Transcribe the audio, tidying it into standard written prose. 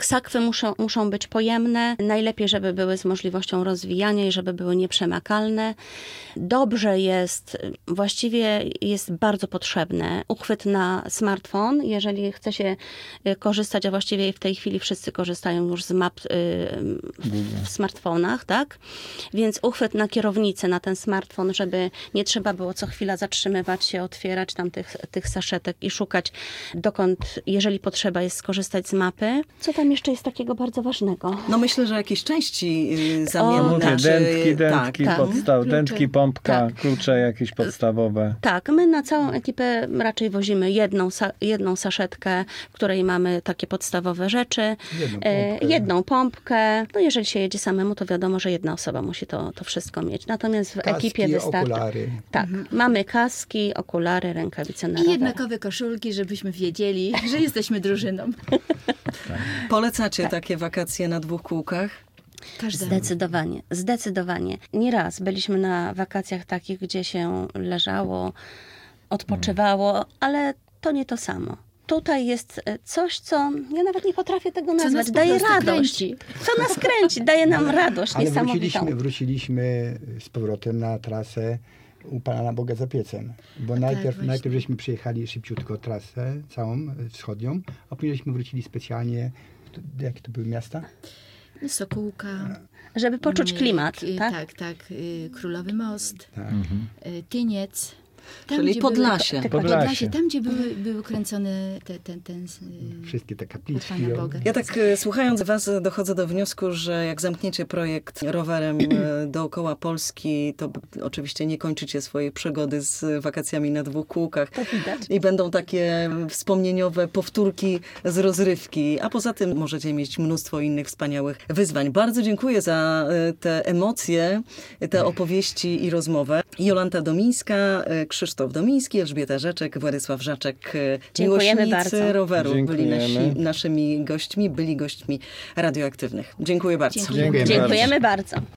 sakwy muszą być pojemne. Najlepiej, żeby były z możliwością rozwijania i żeby były nieprzemakalne. Dobrze jest, właściwie jest bardzo potrzebny uchwyt na smartfon. Jeżeli chce się korzystać, a właściwie w tej chwili wszyscy korzystają już z map w smartfonach, tak? Więc uchwyt na kierownicę, na ten smartfon, żeby nie trzeba było co chwila zatrzymywać się, otwierać tam tych saszetek i szukać dokąd, jeżeli potrzeba jest skorzystać z mapy. Co tam jeszcze jest takiego bardzo ważnego? No myślę, że jakieś części zamienne. Dętki, pompka, klucze jakieś podstawowe. Tak, my na całą ekipę raczej wozimy jedną saszetkę, w której mamy takie podstawowe rzeczy. Jedną pompkę. No jeżeli się jedzie samemu, to wiadomo, że jedna osoba musi to wszystko mieć. Natomiast w ekipie wystarczy. Okulary. Tak, mamy kaski, okulary, rękawice na rower. I jednakowe koszulki, żebyśmy wiedzieli, że jesteśmy drużyną. Polecacie takie wakacje na 2 kółkach? Każdemu. Zdecydowanie. Nieraz byliśmy na wakacjach takich, gdzie się leżało, odpoczywało, ale to nie to samo. Tutaj jest coś, co ja nawet nie potrafię tego nazwać. Daje radość. Co nas kręci, daje nam radość Ale niesamowitą. wróciliśmy z powrotem na trasę u Pana Boga za piecem. Bo najpierw żeśmy przyjechali szybciutko trasę całą wschodnią, a później żeśmy wrócili specjalnie. Jakie to były miasta? Sokółka. Żeby poczuć klimat, tak? Tak. Królowy Most. Tak. Tyniec. Tam, Czyli gdzie Podlasie. Podlasie. Tam, gdzie były kręcone Wszystkie te kapliczki. Pana Boga. Ja tak słuchając was dochodzę do wniosku, że jak zamkniecie projekt rowerem dookoła Polski, to oczywiście nie kończycie swojej przygody z wakacjami na 2 kółkach. To widać. I będą takie wspomnieniowe powtórki z rozrywki. A poza tym możecie mieć mnóstwo innych wspaniałych wyzwań. Bardzo dziękuję za te emocje, te opowieści i rozmowę. Jolanta Domińska, Krzysztof Domiński, Elżbieta Rzeczek, Władysław Żaczek, Dziękujemy miłośnicy bardzo. roweru byli Dziękujemy. naszymi gośćmi, byli gośćmi radioaktywnych. Dziękuję bardzo. Dziękujemy. Dziękujemy bardzo.